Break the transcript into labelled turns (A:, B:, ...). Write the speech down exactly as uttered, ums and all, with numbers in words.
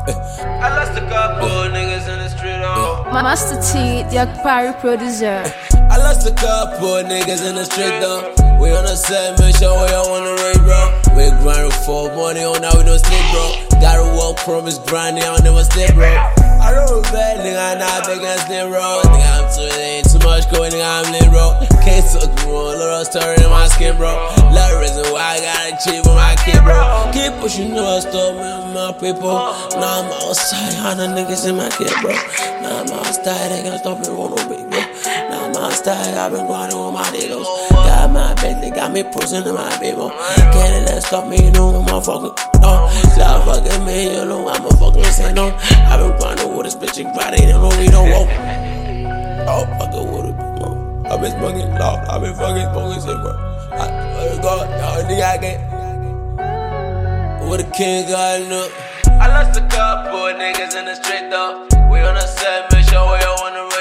A: I lost a couple niggas in the street, oh.
B: Master T, the Akpari producer.
A: I lost a couple niggas in the street, though. We on the set, make sure we all on the rate, bro. We grinding for money, on now we don't sleep, bro. Gotta walk, promise, grinding, I'll never sleep, bro. I don't bad, nigga, I'm not big and slim, bro. Nigga, I'm too late, too much going, nigga, I'm lit, bro. Can't suck me one, little story in my skin, bro. Lot of reason why I gotta cheat with my kid, bro. Keep pushing, no, stop with my people. Now I'm outside, all the niggas in my kid, bro. Now I'm outside, they can't stop me, roll no big, bro. Now I'm outside, I've been grinding with my niggas. Got my Bentley, got me pushing in my people. Can't let stop me, you know, I'm fucking, no. Stop fucking me, you know, I'm a fucking say no. I've been grinding with this bitch and grinding, you know, we don't walk. Oh, fucking with it, bro. I've been smoking loud, I've been fucking smoking shit, bro. I swear to God, y'all nigga, I can't. With a king, God, look. I lost a couple niggas in the street, though. We on the set, make sure we all on the